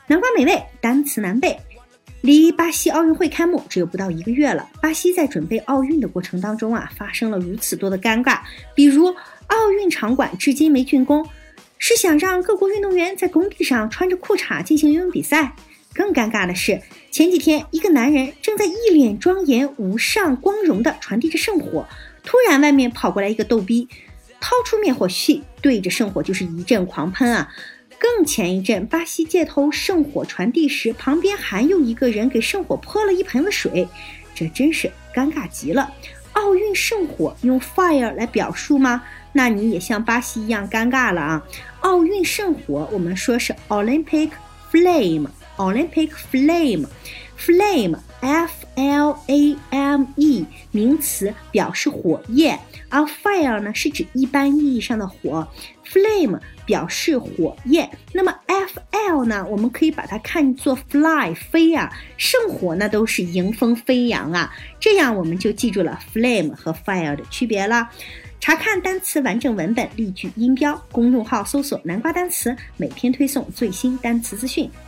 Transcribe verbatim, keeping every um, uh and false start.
南瓜美味，单词难背。离巴西奥运会开幕只有不到一个月了，巴西在准备奥运的过程当中啊，发生了如此多的尴尬，比如奥运场馆至今没竣工，是想让各国运动员在工地上穿着裤衩进行游泳比赛。更尴尬的是，前几天一个男人正在一脸庄严无上光荣地传递着圣火，突然外面跑过来一个逗逼，掏出灭火器对着圣火就是一阵狂喷啊。更前一阵，巴西街头圣火传递时，旁边还有一个人给圣火泼了一盆子水，这真是尴尬极了。奥运圣火用 fire 来表述吗？那你也像巴西一样尴尬了啊！奥运圣火我们说是 Olympic flame， Olympic flame， flame F L A M E 名词，表示火焰，而 fire 呢是指一般意义上的火， flame 表示火焰。那么 F L 呢，我们可以把它看作 fly 飞啊，圣火呢都是迎风飞扬啊，这样我们就记住了 flame 和 fire 的区别了。查看单词完整文本、例句、音标，公众号搜索南瓜单词，每天推送最新单词资讯。